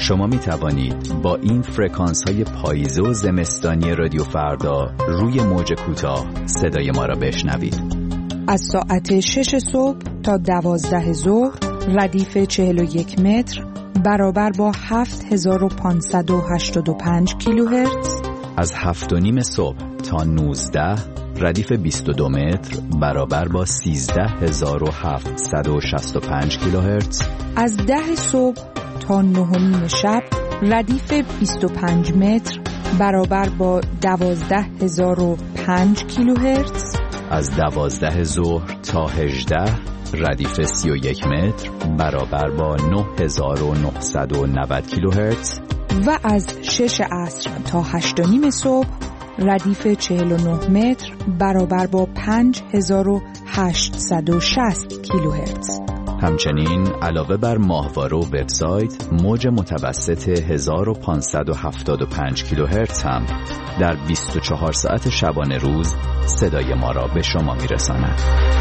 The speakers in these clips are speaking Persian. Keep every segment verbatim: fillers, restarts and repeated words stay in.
شما می توانید با این فرکانس های پاییزه و زمستانی رادیو فردا روی موج کوتاه صدای ما را بشنوید. از ساعت شش صبح تا دوازده ظهر ردیف چهل و یک متر برابر با هفت هزار و پانصد و هشتاد و پنج کیلوهرتز. از هفت و نیم صبح تا نوزده ردیف بیست و دو متر برابر با سیزده هزار و هفتصد و شصت و پنج کیلوهرتز. از ده صبح تا نه و نیم شب ردیف بیست و پنج متر برابر با دوازده هزار و پنج کیلوهرتز. از دوازده ظهر تا هجده ردیف سی و یک متر برابر با نه هزار و نهصد و نود کیلوهرتز. و از شش عصر تا هشت و نیم صبح ردیف چهل و نه متر برابر با پنج هزار و هشتصد و شصت کیلوهرتز. همچنین علاوه بر ماهواره و وبسایت، موج متوسط هزار و پانصد و هفتاد و پنج کیلوهرتز هم در بیست و چهار ساعت شبانه روز صدای ما را به شما میرساند.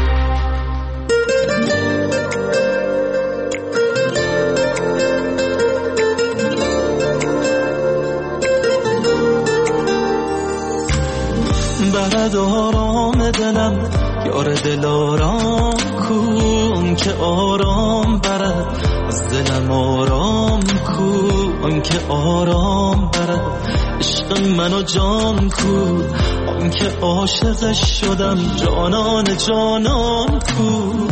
برد آرام دلم یار دل آرام کن که آرام برد از دلم آرام کن که آرام برد عشق منو جان کن آن که عاشقش شدم جانان جانان کن.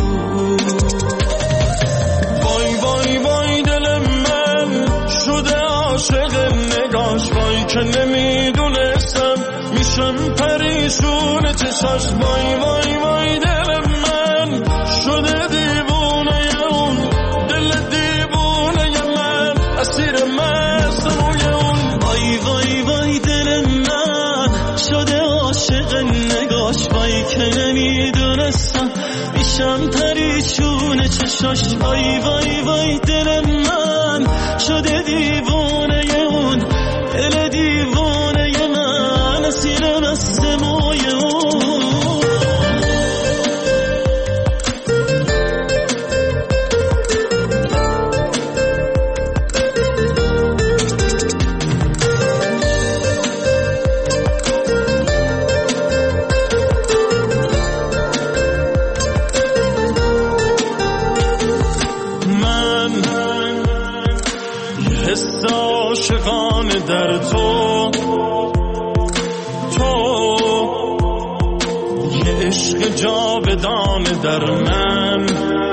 وای وای وای دل من شده عاشق نگاش، وای که نمیدونستم میشم پریشون چشاش. وای وای وای دل من شده دیوونه اون، دل دیوونه من اسیر مست روی اون. وای وای وای دل من شده عاشق نگاش، وای که نمیدونستم میشم پریشون چشاش. وای وای وای دل من شده دیوونه اون، دل دیوونه من اسیر مست موی اون. عاشقان در تو تو یه عشق جاودان در من،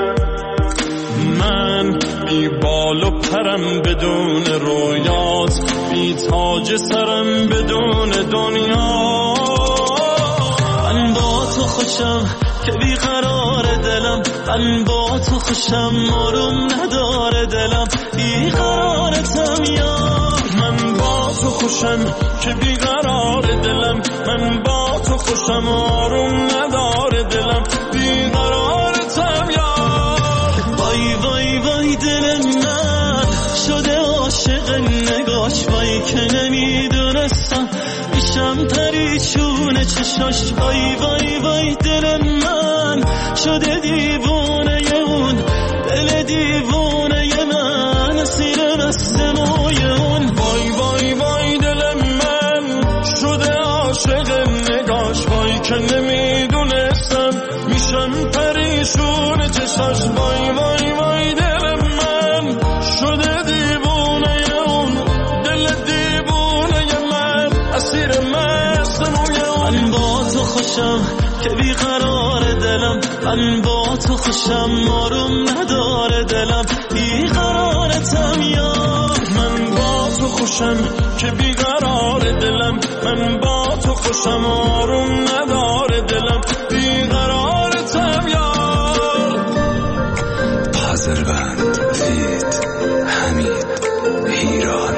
من بی بال و پرم بدون رویات، بی تاج سرم بدون دنیا. من با تو خوشم که بی قرار دلم، من با تو خوشم آروم نداره دلم، بی قرارتم یار. من با تو خوشم که بی قرار دلم، من با تو خوشم آروم نداره دلم، بی قرارتم یار. وای وای وای دل من شده عاشق نگاش، وای که نمیدونستم میشم پریشون چشاش. وای وای وای دل من شده دیوونه اون، دل دیوونه من اسیر مست موی اون. وای وای وای دل من شده عاشق نگاش، وای که نمیدونستم میشم پریشون چشاش. وای وای وای دل من شده دیوونه اون، دل دیوونه من اسیر مست موی اون. من با تو خوشم که بی قرار دلم، من با تو خوشم آروم نداره دلم، بی قرارتم یار. من با تو خوشم که بی قرار دلم، من با تو خوشم آروم نداره دلم، بی قرارتم یار. پازربند فید حمید ایران.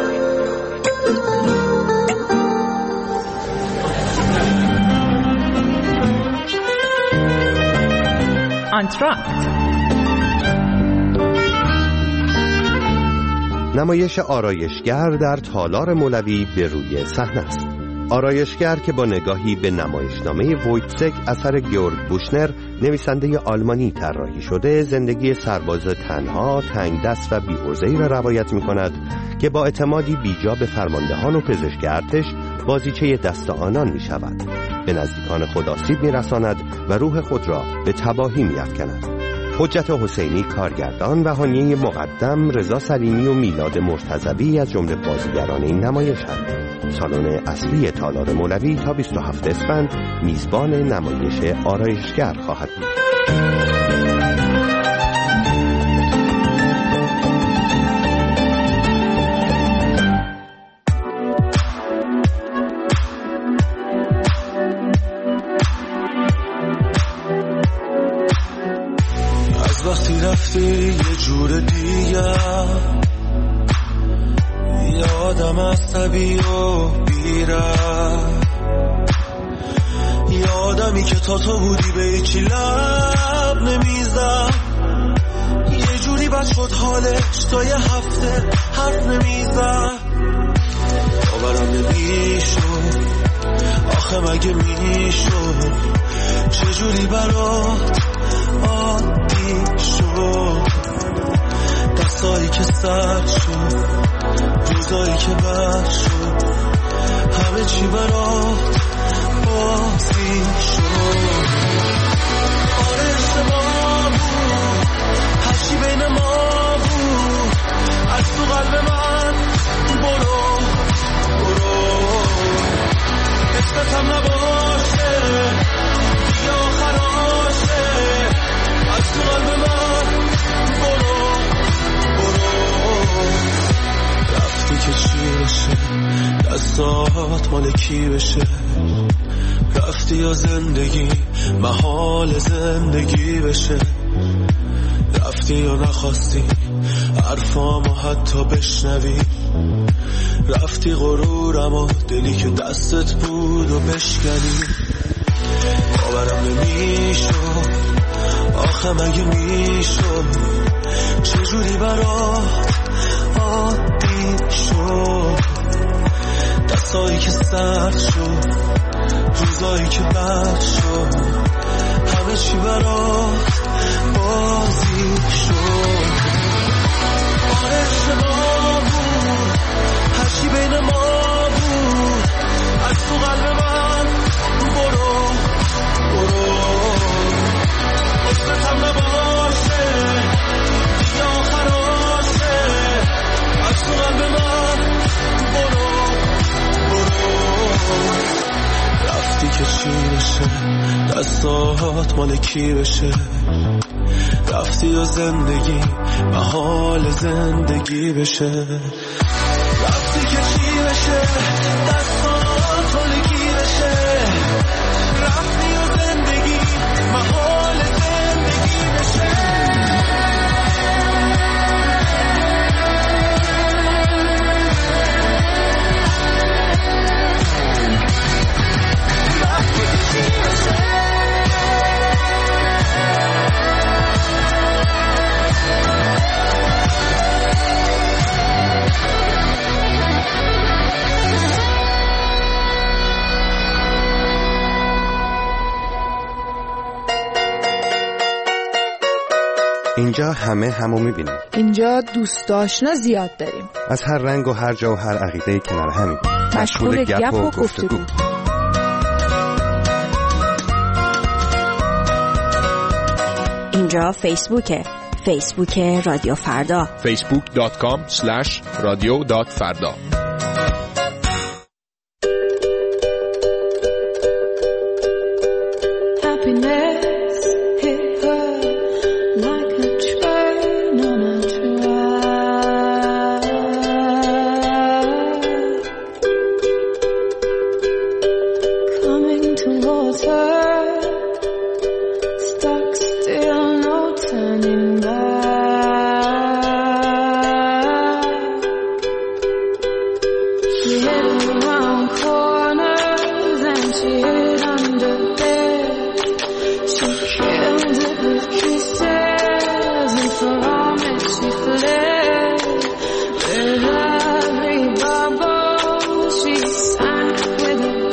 آنتراکت نمایش آرایشگر در تالار مولوی به روی صحنه است. آرایشگر که با نگاهی به نمایشنامه وویتزک اثر گیورگ بوشنر نویسنده آلمانی طراحی شده، زندگی سرباز تنها، تنگ دست و بی‌عرضه‌ای را روایت می‌کند که با اعتمادی بیجا به فرماندهان و پزشک ارتش بازیچه دست آنان می‌شود، به نزدیکان خود آسیب می‌رساند و روح خود را به تباهی می‌افکند. حجت حسینی کارگردان و هانیه مقدم، رضا سلیمی و میلاد مرتضوی از جمله بازیگران این نمایش‌اند. سالن اصلی تالار مولوی تا بیست و هفتم اسفند میزبان نمایش آرایشگر خواهد بود. از وقتی رفتی یه جور دیگه، یادم عصبی و بیره، یادمی که تا تو بودی به هیچی لب نمیزم، یه جوری بد شد حالش تا یه هفته حرف نمیزم. باورم نمیشد آخه مگه میشد چجوری برات عادی شد، دستایی که سرد شد، روزایی که بد شد، همه چی برات بازی شد. آره اشتباه بود، هرچی بین ما بود از تو قلب من برو برو، اسمت هم نباشه دیگه آخراشه، از تو قلب من برو برو. رفتی که چی بشه دستات مال کی بشه، رفتی یا زندگی محال زندگی بشه، رفتی یا نخواستی حرفامو حتی بشنوی، رفتی غرورم و دلی که دستت بود و بشکنی. باورم نمیشد آخه مگه میشد چجوری برات عادی شد، دستایی که سرد شد، روزایی که بد شد، همه چی برات بازی شد. آره اشتباه بود، هرچی بین ما بود از تو قلب من برو برو، اسمت هم نباشه دیگه آخراشه، از تو قلب من برو برو. رفتی که چی بشه دستات مال کی بشه، رفتی یا زندگی محال زندگی بشه، رفتی که چی بشه دستات مال کی بشه، رفتی یا زندگی محال زندگی بشه. اینجا همه همو میبینیم. اینجا دوست آشنا زیاد داریم، از هر رنگ و هر جا و هر عقیده کنار همیم، مشغول گپ و گفتگو. اینجا فیسبوکه، فیسبوک رادیو فردا، فیسبوک دات کام اسلش رادیو دات فردا. With every bubble she sank with a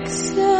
Except